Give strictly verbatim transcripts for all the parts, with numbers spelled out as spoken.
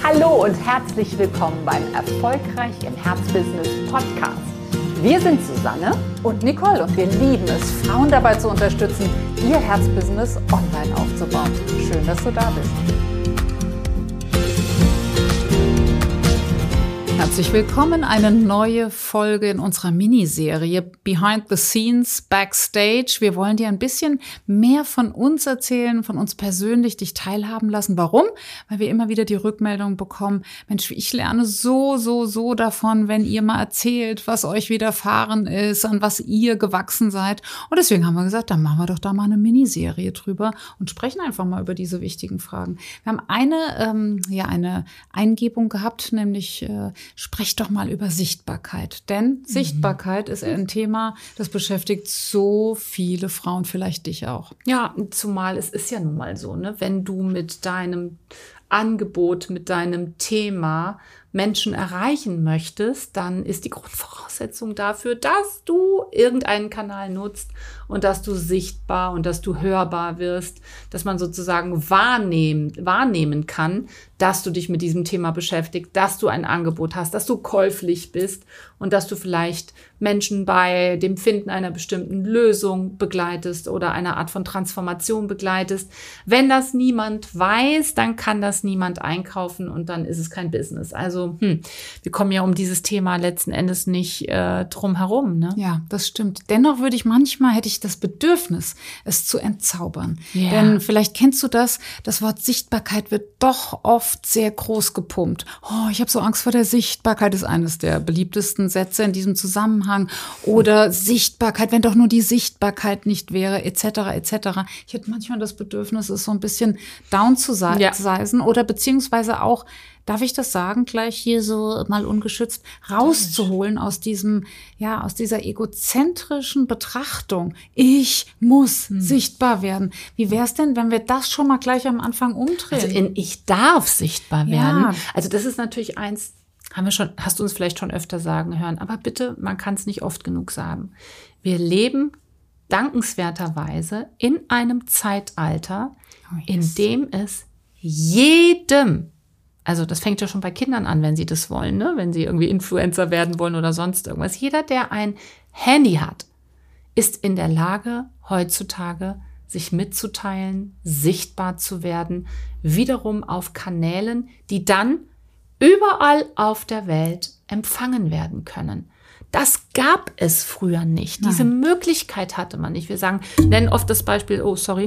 Hallo und herzlich willkommen beim Erfolgreich im Herzbusiness Podcast. Wir sind Susanne und Nicole und wir lieben es, Frauen dabei zu unterstützen, ihr Herzbusiness online aufzubauen. Schön, dass du da bist. Herzlich willkommen, eine neue Folge in unserer Miniserie Behind the Scenes, Backstage. Wir wollen dir ein bisschen mehr von uns erzählen, von uns persönlich, dich teilhaben lassen. Warum? Weil wir immer wieder die Rückmeldung bekommen, Mensch, ich lerne so, so, so davon, wenn ihr mal erzählt, was euch widerfahren ist, an was ihr gewachsen seid. Und deswegen haben wir gesagt, dann machen wir doch da mal eine Miniserie drüber und sprechen einfach mal über diese wichtigen Fragen. Wir haben eine, ähm, ja, eine Eingebung gehabt, nämlich äh, sprech doch mal über Sichtbarkeit. Denn mhm. Sichtbarkeit ist ein Thema, das beschäftigt so viele Frauen, vielleicht dich auch. Ja, zumal es ist ja nun mal so, ne, wenn du mit deinem Angebot, mit deinem Thema Menschen erreichen möchtest, dann ist die Grundvoraussetzung dafür, dass du irgendeinen Kanal nutzt und dass du sichtbar und dass du hörbar wirst, dass man sozusagen wahrnehmen, wahrnehmen kann, dass du dich mit diesem Thema beschäftigst, dass du ein Angebot hast, dass du käuflich bist und dass du vielleicht Menschen bei dem Finden einer bestimmten Lösung begleitest oder einer Art von Transformation begleitest. Wenn das niemand weiß, dann kann das niemand einkaufen und dann ist es kein Business. Also hm, wir kommen ja um dieses Thema letzten Endes nicht äh, drum herum. Ne? Ja, das stimmt. Dennoch würde ich manchmal, hätte ich das Bedürfnis, es zu entzaubern. Yeah. Denn vielleicht kennst du das, das Wort Sichtbarkeit wird doch oft sehr groß gepumpt. Oh, ich habe so Angst vor der Sichtbarkeit, ist eines der beliebtesten Sätze in diesem Zusammenhang. Oder Sichtbarkeit, wenn doch nur die Sichtbarkeit nicht wäre, et cetera, et cetera. Ich hätte manchmal das Bedürfnis, es so ein bisschen down zu seisen ja. oder beziehungsweise auch, darf ich das sagen, gleich hier so mal ungeschützt, rauszuholen aus diesem, ja, aus dieser egozentrischen Betrachtung. Ich muss hm. sichtbar werden. Wie wär's denn, wenn wir das schon mal gleich am Anfang umdrehen? Also in ich darf sichtbar werden. Ja. Also das ist natürlich eins, haben wir schon, hast du uns vielleicht schon öfter sagen hören, aber bitte, man kann es nicht oft genug sagen. Wir leben dankenswerterweise in einem Zeitalter, oh yes. in dem es jedem, also das fängt ja schon bei Kindern an, wenn sie das wollen, ne? Wenn sie irgendwie Influencer werden wollen oder sonst irgendwas. Jeder, der ein Handy hat, ist in der Lage, heutzutage sich mitzuteilen, sichtbar zu werden, wiederum auf Kanälen, die dann überall auf der Welt empfangen werden können. Das gab es früher nicht. Nein. Diese Möglichkeit hatte man nicht. Wir sagen, nennen oft das Beispiel, oh, sorry,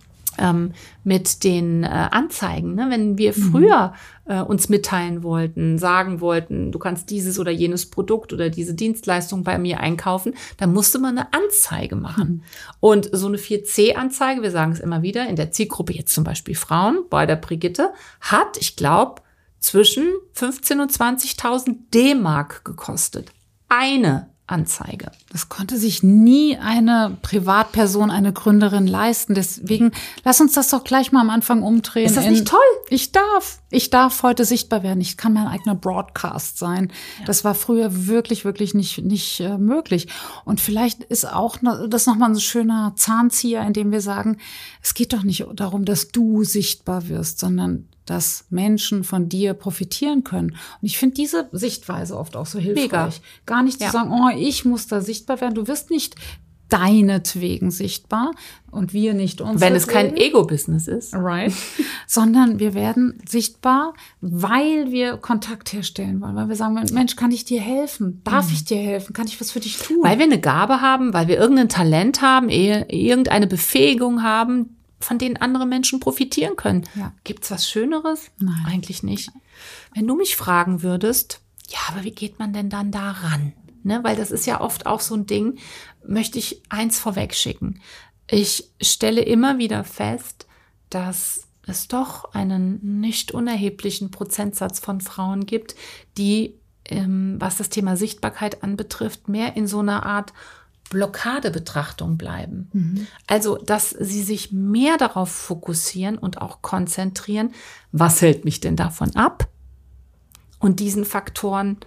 ähm, mit den äh, Anzeigen. Ne? Wenn wir mhm. früher äh, uns mitteilen wollten, sagen wollten, du kannst dieses oder jenes Produkt oder diese Dienstleistung bei mir einkaufen, dann musste man eine Anzeige machen. Mhm. Und so eine vier C Anzeige, wir sagen es immer wieder, in der Zielgruppe jetzt zum Beispiel Frauen, bei der Brigitte, hat, ich glaube, zwischen fünfzehntausend und zwanzigtausend D-Mark gekostet. Eine Anzeige. Das konnte sich nie eine Privatperson, eine Gründerin leisten. Deswegen lass uns das doch gleich mal am Anfang umdrehen. Ist das nicht toll? Ich darf. Ich darf heute sichtbar werden. Ich kann mein eigener Broadcast sein. Ja. Das war früher wirklich, wirklich nicht, nicht äh, möglich. Und vielleicht ist auch das nochmal ein schöner Zahnzieher, in dem wir sagen, es geht doch nicht darum, dass du sichtbar wirst, sondern dass Menschen von dir profitieren können. Und ich finde diese Sichtweise oft auch so hilfreich. Mega. Gar nicht ja. zu sagen, oh, ich muss da sichtbar werden. Du wirst nicht deinetwegen sichtbar und wir nicht uns. Wenn es kein Ego-Business ist. Right. Sondern wir werden sichtbar, weil wir Kontakt herstellen wollen. Weil wir sagen, Mensch, kann ich dir helfen? Darf mhm. ich dir helfen? Kann ich was für dich tun? Weil wir eine Gabe haben, weil wir irgendein Talent haben, irgendeine Befähigung haben, von denen andere Menschen profitieren können. Ja. Gibt's was Schöneres? Nein. Eigentlich nicht. Wenn du mich fragen würdest, ja, aber wie geht man denn dann da ran? Ne? Weil das ist ja oft auch so ein Ding, möchte ich eins vorweg schicken. Ich stelle immer wieder fest, dass es doch einen nicht unerheblichen Prozentsatz von Frauen gibt, die, ähm, was das Thema Sichtbarkeit anbetrifft, mehr in so einer Art Blockadebetrachtung bleiben. Mhm. Also, dass sie sich mehr darauf fokussieren und auch konzentrieren, was hält mich denn davon ab? Und diesen Faktoren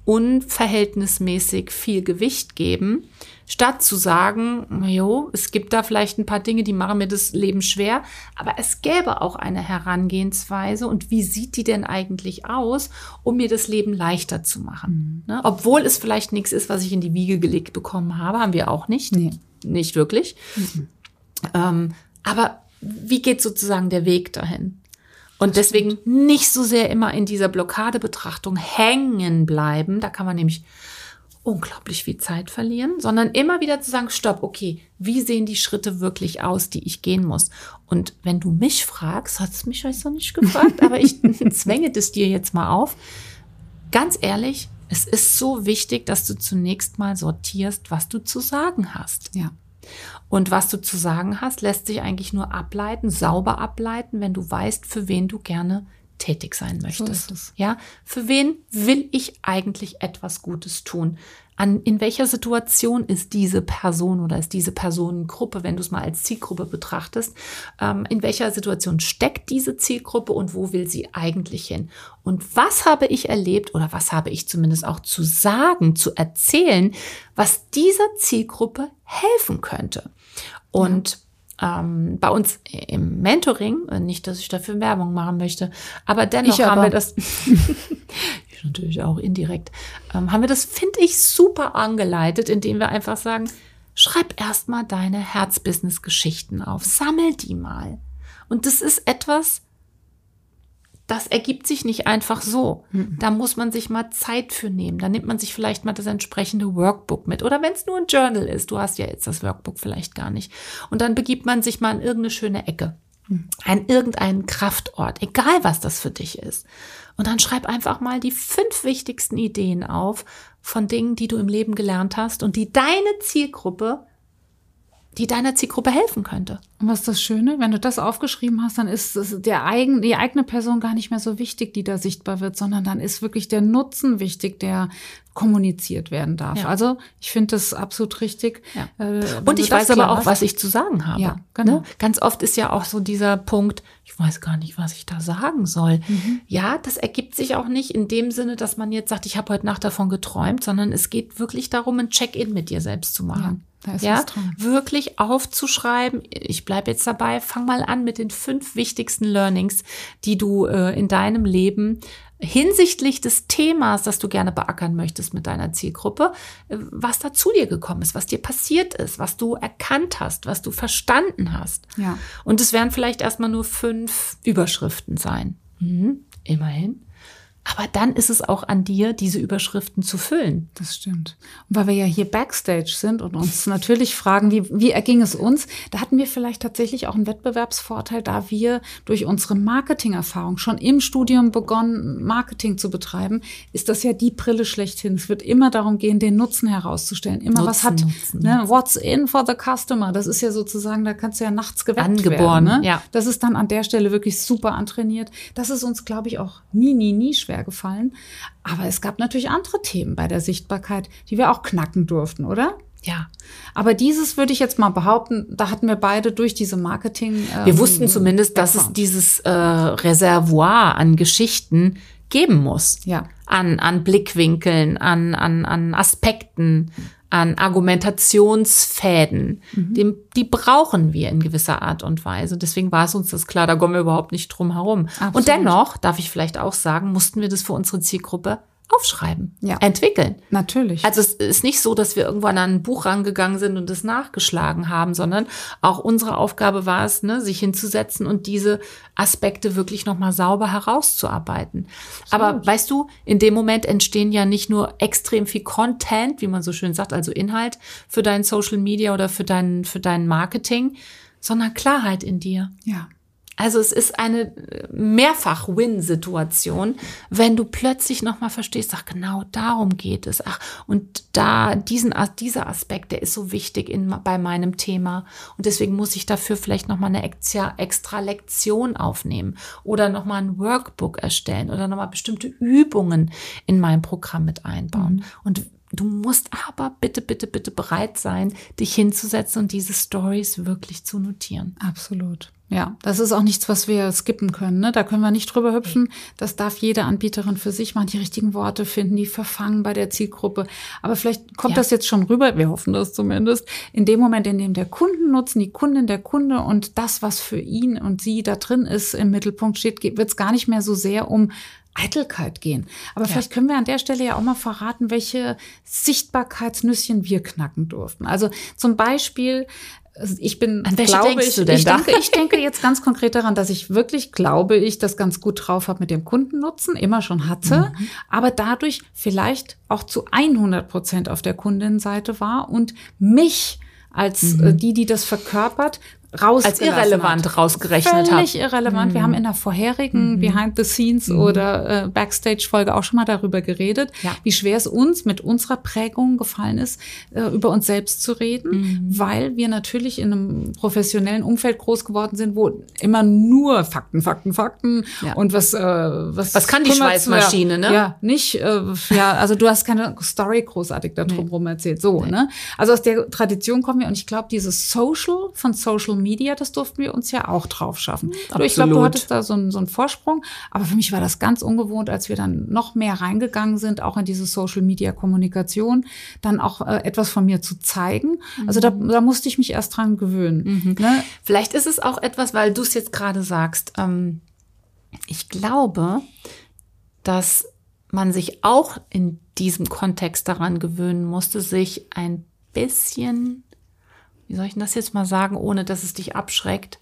unverhältnismäßig viel Gewicht geben, statt zu sagen, jo, es gibt da vielleicht ein paar Dinge, die machen mir das Leben schwer, aber es gäbe auch eine Herangehensweise und wie sieht die denn eigentlich aus, um mir das Leben leichter zu machen. Mhm. Ne? Obwohl es vielleicht nichts ist, was ich in die Wiege gelegt bekommen habe, haben wir auch nicht. Nee. Nicht wirklich. Mhm. Ähm, aber wie geht sozusagen der Weg dahin? Und deswegen nicht so sehr immer in dieser Blockadebetrachtung hängen bleiben. Da kann man nämlich unglaublich viel Zeit verlieren, sondern immer wieder zu sagen, stopp, okay, wie sehen die Schritte wirklich aus, die ich gehen muss? Und wenn du mich fragst, hast du mich jetzt noch nicht gefragt, aber ich zwänge das dir jetzt mal auf. Ganz ehrlich, es ist so wichtig, dass du zunächst mal sortierst, was du zu sagen hast. Ja. Und was du zu sagen hast, lässt sich eigentlich nur ableiten, sauber ableiten, wenn du weißt, für wen du gerne tätig sein möchtest. So ja, für wen will ich eigentlich etwas Gutes tun? An, in welcher Situation ist diese Person oder ist diese Personengruppe, wenn du es mal als Zielgruppe betrachtest, ähm, in welcher Situation steckt diese Zielgruppe und wo will sie eigentlich hin? Und was habe ich erlebt oder was habe ich zumindest auch zu sagen, zu erzählen, was dieser Zielgruppe helfen könnte? Und ja. Ähm, bei uns im Mentoring, nicht, dass ich dafür Werbung machen möchte, aber dennoch aber. haben wir das, ich natürlich auch indirekt, ähm, haben wir das, finde ich, super angeleitet, indem wir einfach sagen, schreib erstmal deine Herzbusiness-Geschichten auf, sammel die mal. Und das ist etwas, das ergibt sich nicht einfach so. Mhm. Da muss man sich mal Zeit für nehmen. Da nimmt man sich vielleicht mal das entsprechende Workbook mit. Oder wenn es nur ein Journal ist. Du hast ja jetzt das Workbook vielleicht gar nicht. Und dann begibt man sich mal in irgendeine schöne Ecke. Mhm. An irgendeinen Kraftort. Egal, was das für dich ist. Und dann schreib einfach mal die fünf wichtigsten Ideen auf von Dingen, die du im Leben gelernt hast und die deine Zielgruppe die deiner Zielgruppe helfen könnte. Und was ist das Schöne? Wenn du das aufgeschrieben hast, dann ist es der eigen, die eigene Person gar nicht mehr so wichtig, die da sichtbar wird, sondern dann ist wirklich der Nutzen wichtig, der kommuniziert werden darf. Ja. Also ich finde das absolut richtig. Ja. Äh, Und ich weiß aber auch, hast, was ich zu sagen habe. Ja, genau. Ne? Ganz oft ist ja auch so dieser Punkt, ich weiß gar nicht, was ich da sagen soll. Mhm. Ja, das ergibt sich auch nicht in dem Sinne, dass man jetzt sagt, ich habe heute Nacht davon geträumt, sondern es geht wirklich darum, ein Check-in mit dir selbst zu machen. Ja. Da ist ja, was dran. Wirklich aufzuschreiben. Ich bleibe jetzt dabei. Fang mal an mit den fünf wichtigsten Learnings, die du äh, in deinem Leben hinsichtlich des Themas, das du gerne beackern möchtest mit deiner Zielgruppe, äh, was da zu dir gekommen ist, was dir passiert ist, was du erkannt hast, was du verstanden hast. Ja. Und es werden vielleicht erstmal nur fünf Überschriften sein. Mhm, immerhin. Aber dann ist es auch an dir, diese Überschriften zu füllen. Das stimmt. Und weil wir ja hier Backstage sind und uns natürlich fragen, wie, wie erging es uns, da hatten wir vielleicht tatsächlich auch einen Wettbewerbsvorteil, da wir durch unsere Marketingerfahrung schon im Studium begonnen, Marketing zu betreiben, ist das ja die Brille schlechthin. Es wird immer darum gehen, den Nutzen herauszustellen. Immer Nutzen, was hat, Nutzen, ne, what's in for the customer? Das ist ja sozusagen, da kannst du ja nachts geweckt Angeboren, werden. Ne? Ja. Das ist dann an der Stelle wirklich super antrainiert. Das ist uns, glaube ich, auch nie, nie, nie schwer gefallen. Aber es gab natürlich andere Themen bei der Sichtbarkeit, die wir auch knacken durften, oder? Ja. Aber dieses würde ich jetzt mal behaupten, da hatten wir beide durch diese Marketing. Ähm, wir wussten zumindest, dass es dieses äh, Reservoir an Geschichten geben muss. Ja. An, an Blickwinkeln, an, an, an Aspekten, an Argumentationsfäden. Mhm. Die, die brauchen wir in gewisser Art und Weise. Deswegen war es uns das klar, da kommen wir überhaupt nicht drum herum. Absolut. Und dennoch, darf ich vielleicht auch sagen, mussten wir das für unsere Zielgruppe aufschreiben, ja. entwickeln. Natürlich. Also es ist nicht so, dass wir irgendwann an ein Buch rangegangen sind und es nachgeschlagen haben, sondern auch unsere Aufgabe war es, ne, sich hinzusetzen und diese Aspekte wirklich nochmal sauber herauszuarbeiten. So. Aber weißt du, in dem Moment entstehen ja nicht nur extrem viel Content, wie man so schön sagt, also Inhalt für dein Social Media oder für dein, für dein Marketing, sondern Klarheit in dir. Ja. Also es ist eine Mehrfach-Win-Situation, wenn du plötzlich nochmal verstehst, ach genau darum geht es. Ach, und da diesen dieser Aspekt, der ist so wichtig in, bei meinem Thema. Und deswegen muss ich dafür vielleicht nochmal eine extra, extra Lektion aufnehmen oder nochmal ein Workbook erstellen oder nochmal bestimmte Übungen in mein Programm mit einbauen. Mhm. Und du musst aber bitte, bitte, bitte bereit sein, dich hinzusetzen und diese Stories wirklich zu notieren. Absolut. Ja, das ist auch nichts, was wir skippen können. Ne? Da können wir nicht drüber hüpfen. Das darf jede Anbieterin für sich machen, die richtigen Worte finden, die verfangen bei der Zielgruppe. Aber vielleicht kommt ja. das jetzt schon rüber, wir hoffen das zumindest, in dem Moment, in dem der Kundennutzen, die Kundin, der Kunde und das, was für ihn und sie da drin ist, im Mittelpunkt steht, wird es gar nicht mehr so sehr um Eitelkeit gehen. Aber ja. vielleicht können wir an der Stelle ja auch mal verraten, welche Sichtbarkeitsnüsschen wir knacken durften. Also zum Beispiel, ich bin, An welche glaube denkst ich, du denn ich da? denke, ich denke jetzt ganz konkret daran, dass ich wirklich, glaube ich, das ganz gut drauf habe mit dem Kundennutzen, immer schon hatte, mhm. aber dadurch vielleicht auch zu hundert Prozent auf der Kundinnenseite war und mich als mhm. äh, die, die das verkörpert, als irrelevant hat. rausgerechnet Völlig hat. Völlig irrelevant. Mhm. Wir haben in der vorherigen mhm. Behind the Scenes mhm. oder äh, Backstage-Folge auch schon mal darüber geredet, ja. wie schwer es uns mit unserer Prägung gefallen ist, äh, über uns selbst zu reden, mhm. weil wir natürlich in einem professionellen Umfeld groß geworden sind, wo immer nur Fakten, Fakten, Fakten ja. und was äh, was, was kann die Schweißmaschine, ne? Ja, nicht, äh, ja, also du hast keine Story großartig darum rum erzählt, so, nee. ne? Also aus der Tradition kommen wir und ich glaube, dieses Social von Social Media, das durften wir uns ja auch drauf schaffen. Absolut. Ich glaube, du hattest da so einen, so einen Vorsprung, aber für mich war das ganz ungewohnt, als wir dann noch mehr reingegangen sind, auch in diese Social-Media-Kommunikation, dann auch äh, etwas von mir zu zeigen. Mhm. Also da, da musste ich mich erst dran gewöhnen. Mhm. Ne? Vielleicht ist es auch etwas, weil du es jetzt gerade sagst, ähm, ich glaube, dass man sich auch in diesem Kontext daran gewöhnen musste, sich ein bisschen, wie soll ich denn das jetzt mal sagen, ohne dass es dich abschreckt,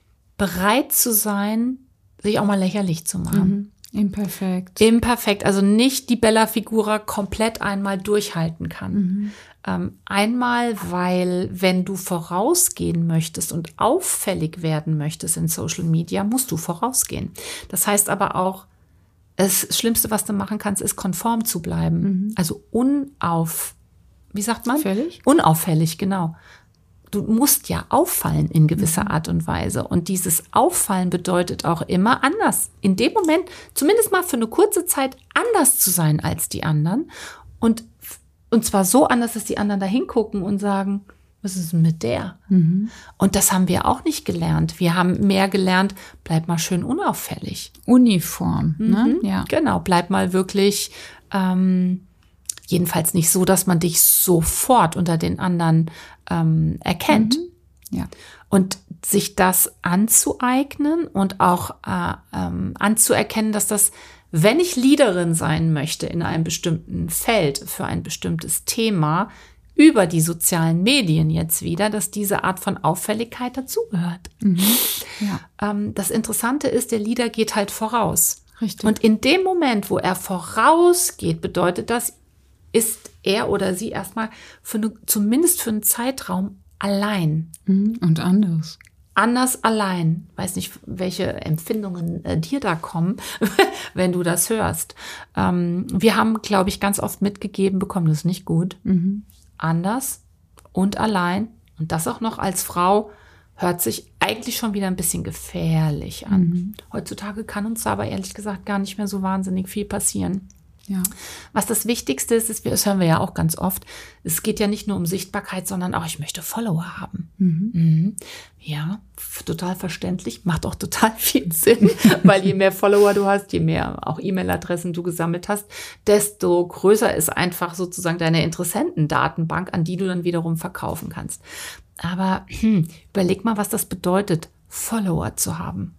bereit zu sein, sich auch mal lächerlich zu machen. Mhm. Imperfekt. Imperfekt, also nicht die Bella Figura komplett einmal durchhalten kann. Mhm. Ähm, einmal, weil wenn du vorausgehen möchtest und auffällig werden möchtest in Social Media, musst du vorausgehen. Das heißt aber auch, das Schlimmste, was du machen kannst, ist konform zu bleiben. Mhm. Also unauf, wie sagt man? Auffällig? Unauffällig, genau. Du musst ja auffallen in gewisser Art und Weise. Und dieses Auffallen bedeutet auch immer anders. In dem Moment, zumindest mal für eine kurze Zeit, anders zu sein als die anderen. Und, und zwar so anders, dass die anderen da hingucken und sagen, was ist denn mit der? Mhm. Und das haben wir auch nicht gelernt. Wir haben mehr gelernt, bleib mal schön unauffällig. Uniform, mhm. ne? Ja. Genau, bleib mal wirklich, ähm, jedenfalls nicht so, dass man dich sofort unter den anderen ähm, erkennt. Mhm. Ja. Und sich das anzueignen und auch äh, ähm, anzuerkennen, dass das, wenn ich Leaderin sein möchte in einem bestimmten Feld für ein bestimmtes Thema, über die sozialen Medien jetzt wieder, dass diese Art von Auffälligkeit dazugehört. Mhm. Ja. Ähm, das Interessante ist, der Leader geht halt voraus. Richtig. Und in dem Moment, wo er vorausgeht, bedeutet das, ist er oder sie erstmal für eine, zumindest für einen Zeitraum allein. Mhm. Und anders. Anders allein. Weiß nicht, welche Empfindungen äh, dir da kommen, wenn du das hörst. Ähm, wir haben, glaube ich, ganz oft mitgegeben bekommen, das ist nicht gut. Mhm. Anders und allein. Und das auch noch als Frau hört sich eigentlich schon wieder ein bisschen gefährlich an. Mhm. Heutzutage kann uns aber ehrlich gesagt gar nicht mehr so wahnsinnig viel passieren. Ja. Was das Wichtigste ist, ist, das hören wir ja auch ganz oft, es geht ja nicht nur um Sichtbarkeit, sondern auch, ich möchte Follower haben. Mhm. Mhm. Ja, f- total verständlich, macht auch total viel Sinn, weil je mehr Follower du hast, je mehr auch E-Mail-Adressen du gesammelt hast, desto größer ist einfach sozusagen deine Interessentendatenbank, an die du dann wiederum verkaufen kannst. Aber hm, überleg mal, was das bedeutet, Follower zu haben.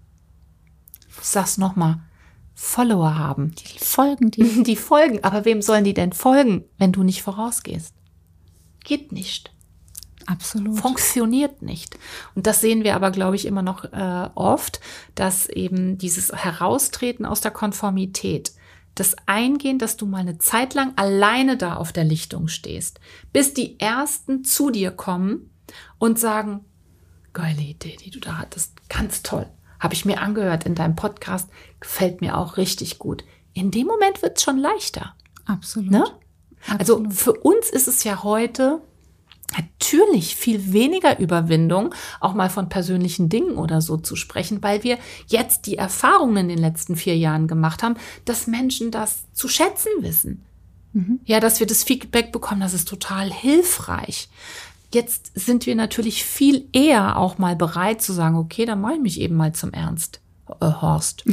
Ich sag's nochmal. Follower haben. Die folgen dir. Die folgen. Aber wem sollen die denn folgen, wenn du nicht vorausgehst? Geht nicht. Absolut. Funktioniert nicht. Und das sehen wir aber, glaube ich, immer noch äh, oft, dass eben dieses Heraustreten aus der Konformität, das Eingehen, dass du mal eine Zeit lang alleine da auf der Lichtung stehst, bis die Ersten zu dir kommen und sagen, geile Idee, die du da hattest, ganz toll. Habe ich mir angehört in deinem Podcast, gefällt mir auch richtig gut. In dem Moment wird es schon leichter. Absolut. Ne? Absolut. Also für uns ist es ja heute natürlich viel weniger Überwindung, auch mal von persönlichen Dingen oder so zu sprechen, weil wir jetzt die Erfahrungen in den letzten vier Jahren gemacht haben, dass Menschen das zu schätzen wissen. Mhm. Ja, dass wir das Feedback bekommen, das ist total hilfreich. Jetzt sind wir natürlich viel eher auch mal bereit zu sagen, okay, dann mache ich mich eben mal zum Ernst. Äh, Horst.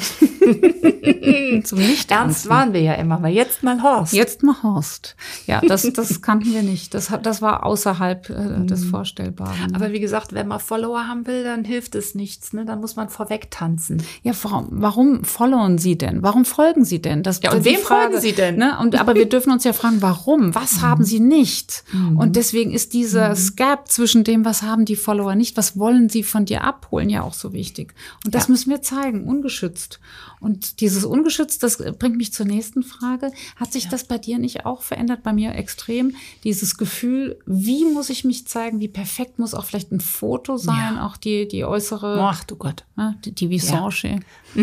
Zum nicht Ernst waren wir ja immer, aber jetzt mal Horst. Jetzt mal Horst. Ja, das, das kannten wir nicht. Das, hat, das war außerhalb äh, des Vorstellbaren. Aber wie gesagt, wenn man Follower haben will, dann hilft es nichts. Ne? Dann muss man vorweg tanzen. Ja, warum, warum followen Sie denn? Warum folgen Sie denn? Das, ja, und wem Frage, folgen Sie denn? Ne? Und, aber wir dürfen uns ja fragen, warum? Was mhm. haben Sie nicht? Mhm. Und deswegen ist dieser mhm. Gap zwischen dem, was haben die Follower nicht, was wollen sie von dir abholen, ja auch so wichtig. Und das ja. müssen wir zeigen, ungeschützt. Und dieses ungeschützt, das bringt mich zur nächsten Frage. Hat sich ja. das bei dir nicht auch verändert? Bei mir extrem. Dieses Gefühl, wie muss ich mich zeigen? Wie perfekt muss auch vielleicht ein Foto sein? Ja. Auch die, die äußere. Ach du Gott. Die, die Visage. Ja,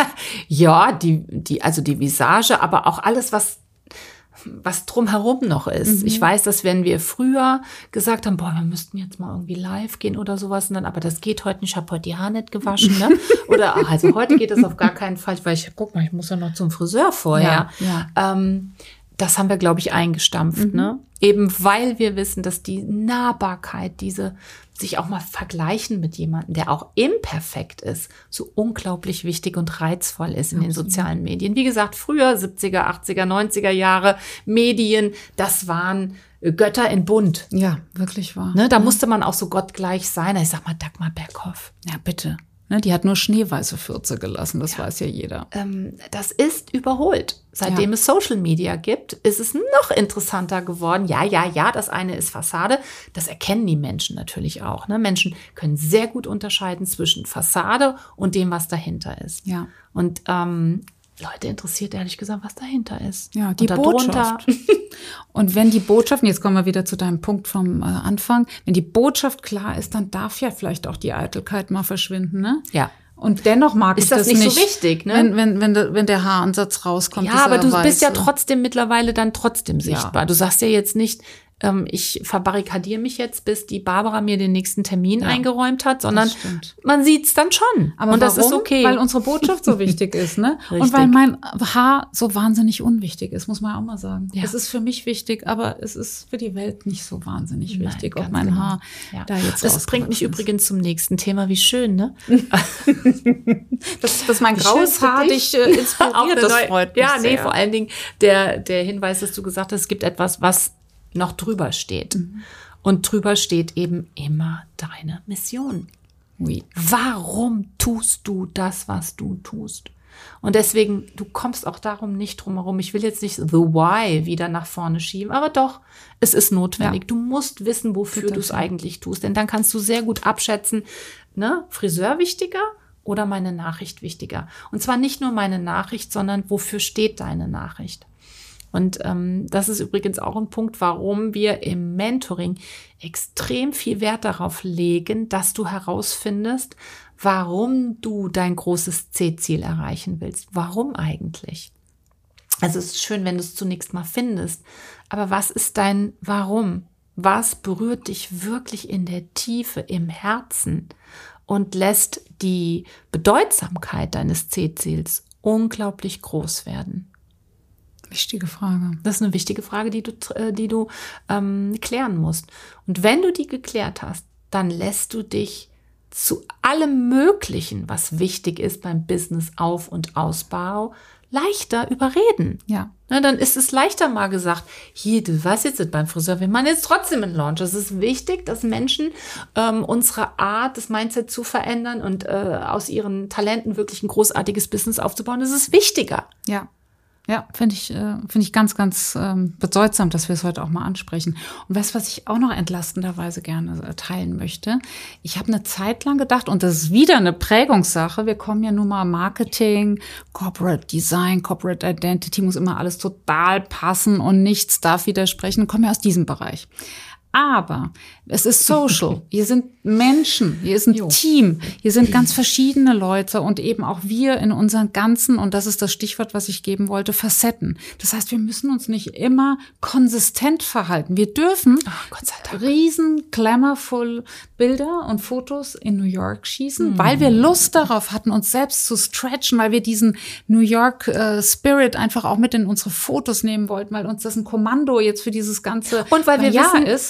ja die, die, also die Visage, aber auch alles, was was drumherum noch ist. Mhm. Ich weiß, dass wenn wir früher gesagt haben, boah, wir müssten jetzt mal irgendwie live gehen oder sowas, und dann, aber das geht heute nicht, ich habe heute die Haare nicht gewaschen, ne? Oder also heute geht das auf gar keinen Fall, weil ich, guck mal, ich muss ja noch zum Friseur vorher. Ja, ja. Ähm, das haben wir, glaube ich, eingestampft, mhm. ne? Eben weil wir wissen, dass die Nahbarkeit, diese sich auch mal vergleichen mit jemandem, der auch imperfekt ist, so unglaublich wichtig und reizvoll ist in Absolut. Den sozialen Medien. Wie gesagt, früher, siebziger, achtziger, neunziger Jahre, Medien, das waren Götter in Bunt. Ja, wirklich wahr. Ne, da ja. musste man auch so gottgleich sein. Ich sag mal, Dagmar Berghoff. Ja, bitte. Ne, die hat nur schneeweiße Fürze gelassen, das ja. weiß ja jeder. Ähm, das ist überholt. Seitdem ja. es Social Media gibt, ist es noch interessanter geworden. Ja, ja, ja, das eine ist Fassade. Das erkennen die Menschen natürlich auch. Ne? Menschen können sehr gut unterscheiden zwischen Fassade und dem, was dahinter ist. Ja. Und ähm, Leute interessiert ehrlich gesagt, was dahinter ist. Ja, die Botschaft. Und wenn die Botschaft, jetzt kommen wir wieder zu deinem Punkt vom äh, Anfang, wenn die Botschaft klar ist, dann darf ja vielleicht auch die Eitelkeit mal verschwinden, ne? Ja. Und dennoch mag ist ich das, das nicht nicht so wichtig, ne? Wenn, wenn, wenn, de, wenn der Haaransatz rauskommt. Ja, aber du bist ja trotzdem mittlerweile dann trotzdem sichtbar. Ja. Du sagst ja jetzt nicht, ähm, ich verbarrikadiere mich jetzt, bis die Barbara mir den nächsten Termin ja. eingeräumt hat, sondern man sieht's dann schon. Aber und warum? Das ist okay. Weil unsere Botschaft so wichtig ist, ne? Und weil mein Haar so wahnsinnig unwichtig ist, muss man auch mal sagen. Ja. Es ist für mich wichtig, aber es ist für die Welt nicht so wahnsinnig wichtig, Nein, ob mein genau. Haar ja. da jetzt Das bringt mich ist. übrigens zum nächsten Thema. Wie schön, ne? dass, dass mein graues Haar dich äh, inspiriert, das freut mich Ja, sehr. nee, vor allen Dingen der, der Hinweis, dass du gesagt hast, es gibt etwas, was noch drüber steht. Mhm. Und drüber steht eben immer deine Mission. Oui. Warum tust du das, was du tust? Und deswegen, du kommst auch darum nicht drum herum. Ich will jetzt nicht the why wieder nach vorne schieben, aber doch, es ist notwendig. Ja. Du musst wissen, wofür du es eigentlich tust. Denn dann kannst du sehr gut abschätzen, ne, Friseur wichtiger oder meine Nachricht wichtiger? Und zwar nicht nur meine Nachricht, sondern wofür steht deine Nachricht? Und ähm, das ist übrigens auch ein Punkt, warum wir im Mentoring extrem viel Wert darauf legen, dass du herausfindest, warum du dein großes C-Ziel erreichen willst. Warum eigentlich? Also es ist schön, wenn du es zunächst mal findest. Aber was ist dein Warum? Was berührt dich wirklich in der Tiefe, im Herzen und lässt die Bedeutsamkeit deines C-Ziels unglaublich groß werden? Wichtige Frage. Das ist eine wichtige Frage, die du, die du ähm, klären musst. Und wenn du die geklärt hast, dann lässt du dich zu allem Möglichen, was wichtig ist beim Business-Auf- und Ausbau, leichter überreden. Ja. Na, dann ist es leichter mal gesagt, hier, du weißt jetzt beim Friseur, wir machen jetzt trotzdem einen Launch. Es ist wichtig, dass Menschen ähm, unsere Art, das Mindset zu verändern und äh, aus ihren Talenten wirklich ein großartiges Business aufzubauen. Das ist wichtiger. Ja. Ja, finde ich, äh, finde ich ganz, ganz ähm, bedeutsam, dass wir es heute auch mal ansprechen. Und weißt du, was ich auch noch entlastenderweise gerne äh, teilen möchte? Ich habe eine Zeit lang gedacht, und das ist wieder eine Prägungssache, wir kommen ja nun mal Marketing, Corporate Design, Corporate Identity, muss immer alles total passen und nichts darf widersprechen, kommen ja aus diesem Bereich. Aber es ist social. Hier sind Menschen, hier ist ein jo. Team, hier sind ganz verschiedene Leute und eben auch wir in unseren ganzen, und das ist das Stichwort, was ich geben wollte, Facetten. Das heißt, wir müssen uns nicht immer konsistent verhalten. Wir dürfen oh, Gott sei Dank. riesen glamourful Bilder und Fotos in New York schießen, mhm. weil wir Lust darauf hatten, uns selbst zu stretchen, weil wir diesen New York äh, Spirit einfach auch mit in unsere Fotos nehmen wollten, weil uns das ein Kommando jetzt für dieses ganze und weil wir Jahr wissen, ist.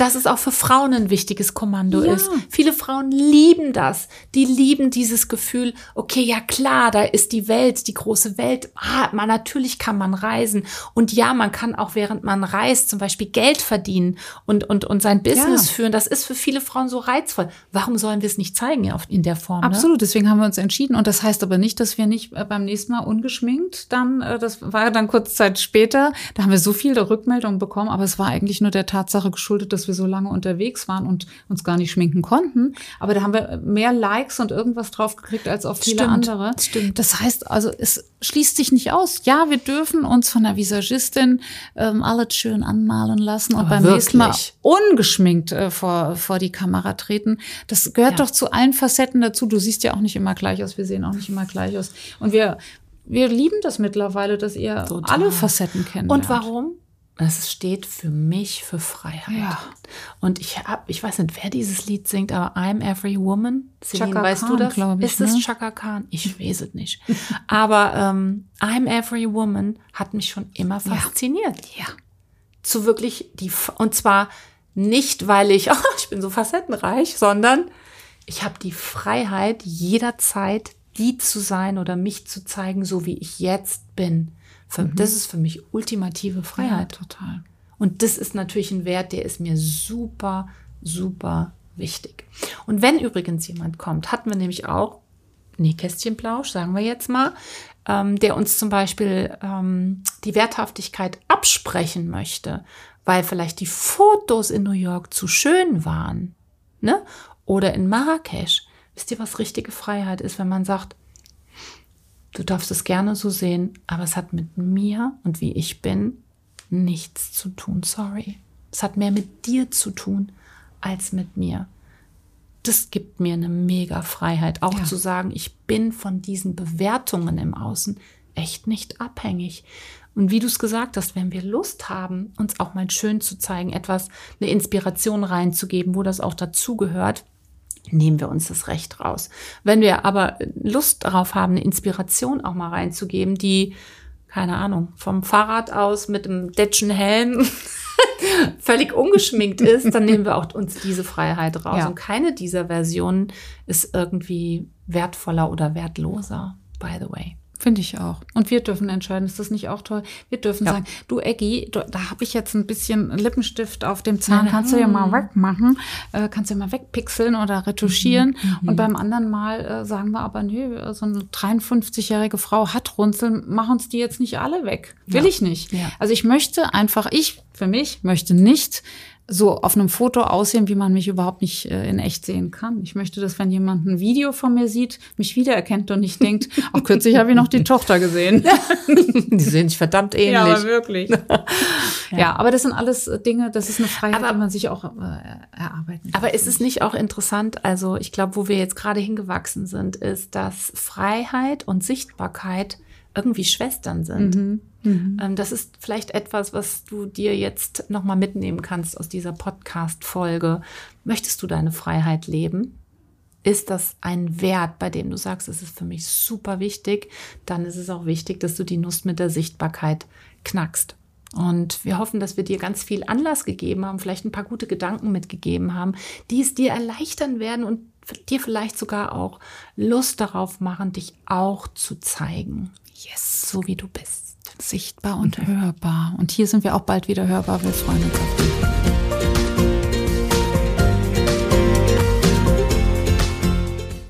dass es auch für Frauen ein wichtiges Kommando Ja. ist. Viele Frauen lieben das. Die lieben dieses Gefühl, okay, ja klar, da ist die Welt, die große Welt. Ah, man, natürlich kann man reisen. Und ja, man kann auch, während man reist, zum Beispiel Geld verdienen und, und, und sein Business Ja. führen. Das ist für viele Frauen so reizvoll. Warum sollen wir es nicht zeigen auf- in der Form? Absolut, deswegen haben wir uns entschieden. Und das heißt aber nicht, dass wir nicht äh, beim nächsten Mal ungeschminkt dann, äh, das war dann kurz Zeit später, da haben wir so viele Rückmeldungen bekommen, aber es war eigentlich nur der Tatsache geschuldet, dass wir so lange unterwegs waren und uns gar nicht schminken konnten. Aber da haben wir mehr Likes und irgendwas drauf gekriegt als auf viele Stimmt, andere. stimmt. Das heißt also, es schließt sich nicht aus. Ja, wir dürfen uns von der Visagistin ähm, alles schön anmalen lassen und Aber beim nächsten Mal wirklich? ungeschminkt äh, vor, vor die Kamera treten. Das gehört Ja. doch zu allen Facetten dazu. Du siehst ja auch nicht immer gleich aus, wir sehen auch nicht immer gleich aus. Und wir, wir lieben das mittlerweile, dass ihr Total. alle Facetten kennt. Und warum? Es steht für mich für Freiheit. Ja. Und ich hab, ich weiß nicht, wer dieses Lied singt, aber I'm Every Woman. Celine, Chaka weißt Khan, du das? glaub ich, Ist es ne? Chaka Khan? Ich weiß es nicht. Aber ähm, I'm Every Woman hat mich schon immer fasziniert. Ja. Zu wirklich die, und zwar nicht, weil ich, oh, ich bin so facettenreich, sondern ich habe die Freiheit, jederzeit die zu sein oder mich zu zeigen, so wie ich jetzt bin. Für, Mhm. Das ist für mich ultimative Freiheit. Ja, total. Und das ist natürlich ein Wert, der ist mir super, super wichtig. Und wenn übrigens jemand kommt, hatten wir nämlich auch Nähkästchenplausch, sagen wir jetzt mal, ähm, der uns zum Beispiel ähm, die Werthaftigkeit absprechen möchte, weil vielleicht die Fotos in New York zu schön waren, ne? Oder in Marrakesch. Wisst ihr, was richtige Freiheit ist, wenn man sagt, du darfst es gerne so sehen, aber es hat mit mir und wie ich bin nichts zu tun, sorry. Es hat mehr mit dir zu tun als mit mir. Das gibt mir eine mega Freiheit, auch Ja. zu sagen, ich bin von diesen Bewertungen im Außen echt nicht abhängig. Und wie du es gesagt hast, wenn wir Lust haben, uns auch mal schön zu zeigen, etwas, eine Inspiration reinzugeben, wo das auch dazugehört, nehmen wir uns das Recht raus. Wenn wir aber Lust darauf haben, eine Inspiration auch mal reinzugeben, die, keine Ahnung, vom Fahrrad aus mit einem Detschen-Helm völlig ungeschminkt ist, dann nehmen wir auch uns diese Freiheit raus. Ja. Und keine dieser Versionen ist irgendwie wertvoller oder wertloser, by the way. Finde ich auch. Und wir dürfen entscheiden, ist das nicht auch toll? Wir dürfen Ja. sagen, du Eggi, du, da habe ich jetzt ein bisschen Lippenstift auf dem Zahn, Ja. kannst du ja mal wegmachen, äh, kannst du ja mal wegpixeln oder retuschieren. Und beim anderen Mal äh, sagen wir aber, nö, so eine dreiundfünfzigjährige Frau hat Runzeln, mach uns die jetzt nicht alle weg. Will Ja. ich nicht. Ja. Also ich möchte einfach, ich für mich möchte nicht so auf einem Foto aussehen, wie man mich überhaupt nicht äh, in echt sehen kann. Ich möchte, dass wenn jemand ein Video von mir sieht, mich wiedererkennt und nicht denkt, auch kürzlich habe ich noch die Tochter gesehen. Die sehen sich verdammt ähnlich. Ja, aber wirklich. ja. ja, aber das sind alles Dinge, das ist eine Freiheit, Aber- die man sich auch äh, erarbeiten kann. Aber ist es nicht auch interessant, also ich glaube, wo wir jetzt gerade hingewachsen sind, ist, dass Freiheit und Sichtbarkeit irgendwie Schwestern sind. Mhm. Mhm. Ähm, Das ist vielleicht etwas, was du dir jetzt nochmal mitnehmen kannst aus dieser Podcast-Folge. Möchtest du deine Freiheit leben? Ist das ein Wert, bei dem du sagst, es ist für mich super wichtig? Dann ist es auch wichtig, dass du die Nuss mit der Sichtbarkeit knackst. Und wir hoffen, dass wir dir ganz viel Anlass gegeben haben, vielleicht ein paar gute Gedanken mitgegeben haben, die es dir erleichtern werden und dir vielleicht sogar auch Lust darauf machen, dich auch zu zeigen. Yes. So wie du bist. Sichtbar und hörbar. Und hier sind wir auch bald wieder hörbar. Wir freuen uns auf dich.